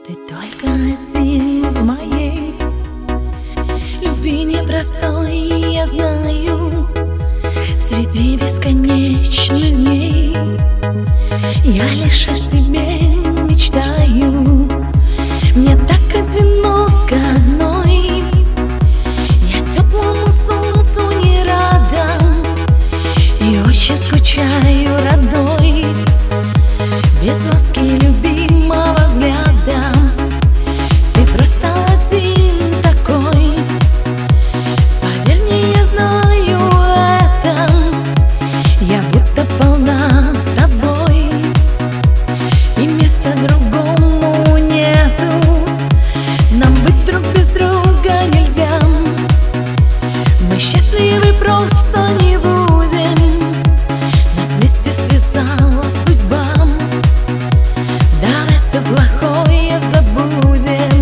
Ты только один в моей любви непростой, я знаю. Среди бесконечных дней я лишь о тебе мечтаю. Мне так одиноко одной, я теплому солнцу не рада и очень скучаю родной, без ласки любимого взгляда. Ты просто один такой, поверь мне, я знаю это. Я будто полна тобой, и места другому нету. Нам быть друг без друга нельзя, мы счастливы просто не будем. Нас вместе связала судьба, давай все плохое забудем.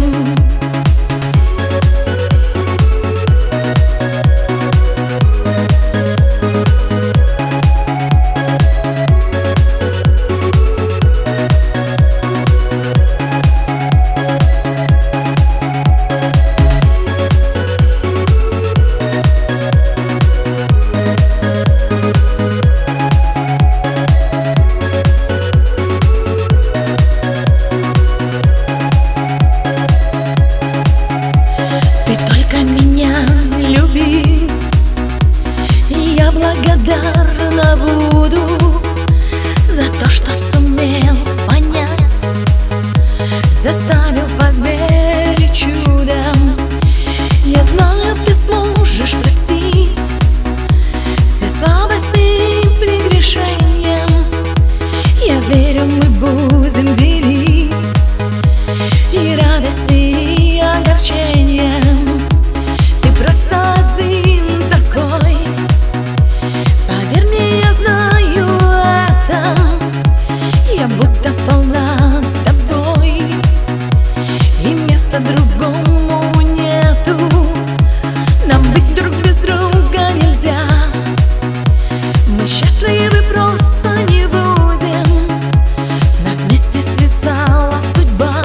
Я благодарна буду за то, что сумел понять, заставил поверить чудом. Я знаю, ты сможешь простить все слабости и прегрешения. Я верю, мы будем делить и радости, и огорчения. Ты просто один такой, поверь мне, я знаю это. Я будто полна тобой, и места другому нету. Нам быть друг без друга нельзя, мы счастливы просто не будем. Нас вместе связала судьба,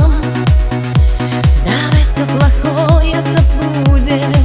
давай все плохое забудем.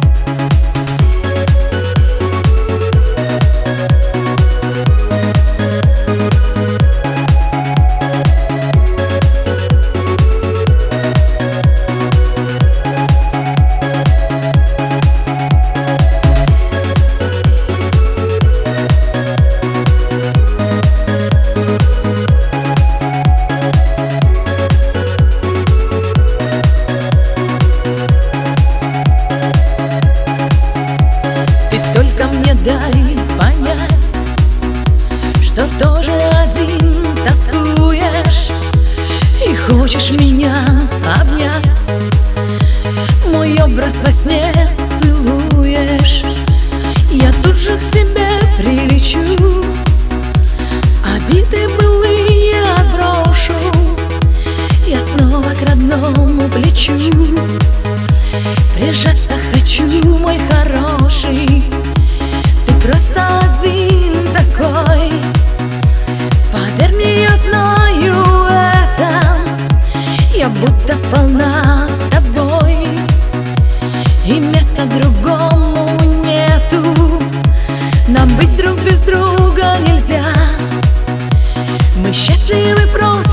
Дай понять, что тоже один тоскуешь и хочешь меня обнять. Мой образ во сне целуешь, я тут же к тебе прилечу. Обиды былые отброшу, я снова к родному плечу. Прижаться хочу, мой хороший, просто один такой, поверь мне, я знаю это. Я будто полна тобой, и места другому нету. Нам быть друг без друга нельзя, мы счастливы просто